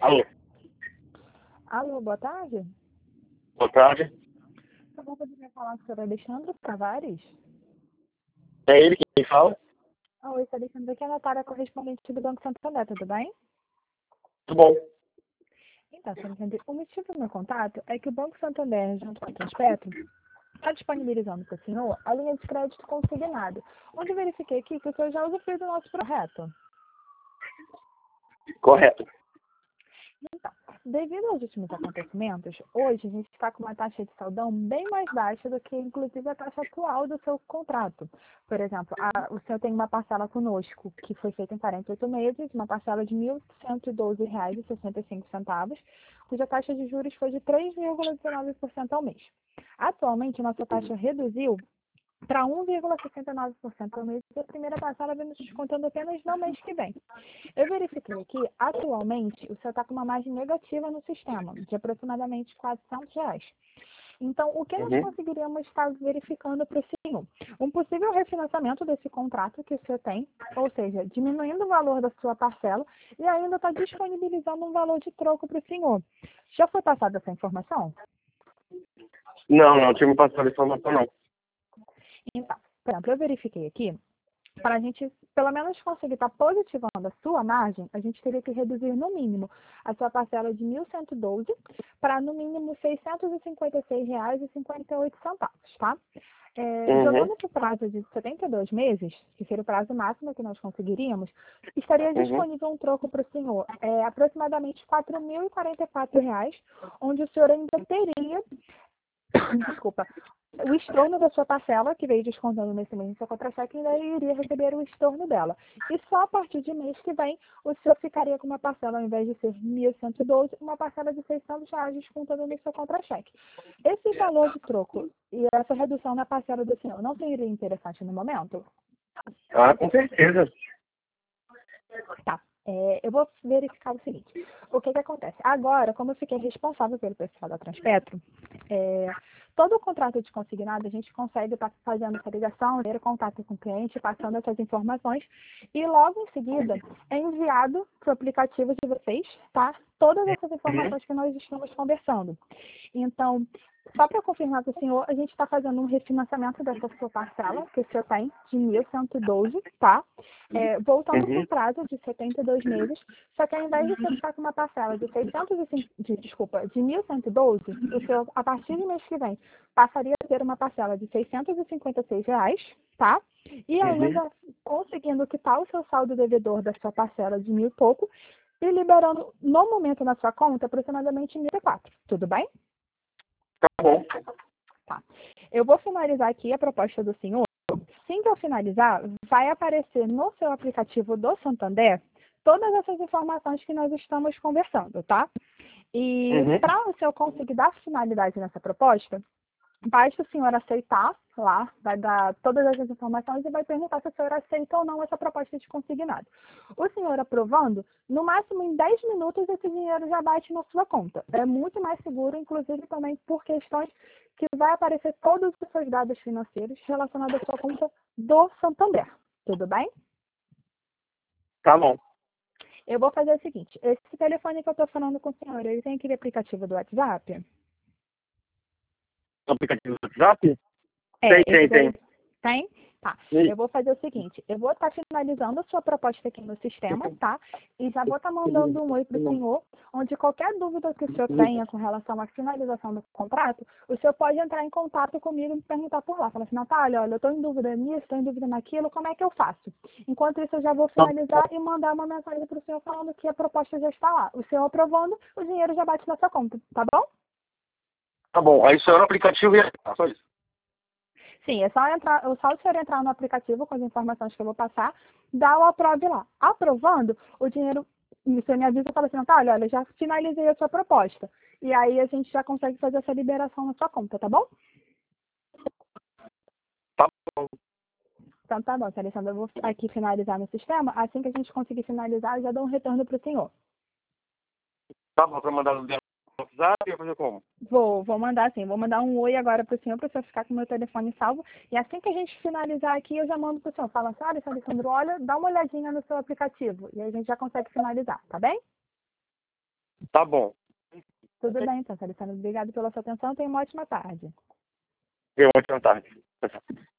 Alô, Alô, boa tarde. boa tarde. Por favor, poderia falar com o senhor Alexandre Tavares? É ele quem fala? Oi, sou Alexandre, aqui é a Natália, correspondente do Banco Santander, tudo bem? Tudo bom? Então, senhor Alexandre, o motivo do meu contato é que o Banco Santander, junto com a Transpetro, está disponibilizando para o senhor a linha de crédito consignado, onde eu verifiquei aqui que o senhor já usufruiu do nosso projeto. Correto. Então, devido aos últimos acontecimentos, hoje a gente está com uma taxa de saldão bem mais baixa do que, inclusive, a taxa atual do seu contrato. Por exemplo, o senhor tem uma parcela conosco que foi feita em 48 meses, uma parcela de R$ 1.112,65, cuja taxa de juros foi de 3,19% ao mês. Atualmente, a nossa taxa reduziu para 1,69% ao mês e a primeira parcela vem nos descontando apenas no mês que vem. Eu verifiquei aqui, atualmente, o senhor está com uma margem negativa no sistema, de aproximadamente R$ 400. Então, o que nós conseguiríamos estar verificando para o senhor? Um possível refinanciamento desse contrato que o senhor tem, ou seja, diminuindo o valor da sua parcela e ainda está disponibilizando um valor de troco para o senhor. Já foi passada essa informação? Não tinha me passado a informação, não. Então, por exemplo, eu verifiquei aqui, para a gente, pelo menos, conseguir estar positivando a sua margem, a gente teria que reduzir, no mínimo, a sua parcela de 1.112 para, no mínimo, R$ 656,58, tá? Jogando esse prazo de 72 meses, que seria o prazo máximo que nós conseguiríamos, estaria disponível um troco para o senhor, aproximadamente R$ 4.044, onde o senhor ainda teria, desculpa, o estorno da sua parcela, que veio descontando nesse mês no seu contra-cheque, ainda iria receber o estorno dela. E só a partir de mês que vem, o senhor ficaria com uma parcela, ao invés de ser 1.112, uma parcela de R$ 600 descontando no seu contra-cheque. Esse valor de troco e essa redução na parcela do senhor não seria interessante no momento? Ah, com certeza. Tá. Eu vou verificar o seguinte. O que acontece? Agora, como eu fiquei responsável pelo pessoal da Transpetro, todo o contrato de consignado, a gente consegue estar fazendo essa ligação, ter contato com o cliente, passando essas informações, e logo em seguida é enviado para o aplicativo de vocês, tá? Todas essas informações que nós estamos conversando. Então, só para confirmar para o senhor, a gente está fazendo um refinanciamento dessa sua parcela, que o senhor tem, de 1.112, tá? Voltando para o prazo de 72 meses, só que ao invés de você ficar com uma parcela de 1.112, o senhor, a partir do mês que vem, passaria a ter uma parcela de R$ 656, tá? E ainda conseguindo quitar o seu saldo devedor da sua parcela de 1.000 e pouco, e liberando, no momento, na sua conta, aproximadamente 1.004. Tudo bem? Tá bom. Tá. Eu vou finalizar aqui a proposta do senhor. Assim que eu finalizar, vai aparecer no seu aplicativo do Santander todas essas informações que nós estamos conversando, tá? E para o senhor conseguir dar finalidade nessa proposta, basta o senhor aceitar lá, vai dar todas essas informações e vai perguntar se o senhor aceita ou não essa proposta de consignado. O senhor aprovando, no máximo em 10 minutos esse dinheiro já bate na sua conta. É muito mais seguro, inclusive também por questões que vai aparecer todos os seus dados financeiros relacionados à sua conta do Santander. Tudo bem? Tá bom. Eu vou fazer o seguinte, esse telefone que eu estou falando com o senhor, ele tem aquele aplicativo do WhatsApp? O aplicativo do WhatsApp? Tem. Tem. Tem? Tá. Sim. Eu vou fazer o seguinte, eu vou estar finalizando a sua proposta aqui no sistema, tá? E já vou estar mandando um oi para o senhor, onde qualquer dúvida que o senhor tenha com relação à finalização do contrato, o senhor pode entrar em contato comigo e me perguntar por lá. Falar assim, Natália, olha, eu estou em dúvida nisso, estou em dúvida naquilo, como é que eu faço? Enquanto isso, eu já vou finalizar e mandar uma mensagem para o senhor falando que a proposta já está lá. O senhor aprovando, o dinheiro já bate na sua conta, tá bom? Tá bom. Aí só no aplicativo e só isso. Sim, é só o senhor entrar no aplicativo com as informações que eu vou passar, dá o aprove lá. Aprovando, o dinheiro, você me avisa e fala assim, Natália, olha, já finalizei a sua proposta. E aí a gente já consegue fazer essa liberação na sua conta, tá bom? Tá bom. Então tá bom, Alessandra, eu vou aqui finalizar no sistema. Assim que a gente conseguir finalizar, eu já dou um retorno para o senhor. Tá bom, pra mandar no WhatsApp ou fazer como? Vou mandar sim, vou mandar um oi agora para o senhor ficar com o meu telefone salvo. E assim que a gente finalizar aqui, eu já mando para o senhor. Fala assim, olha, Alessandro, olha, dá uma olhadinha no seu aplicativo. E aí a gente já consegue finalizar, tá bem? Tá bom. Tudo bem, então, Feliciano. Obrigado pela sua atenção. Tenha uma ótima tarde. Uma ótima tarde.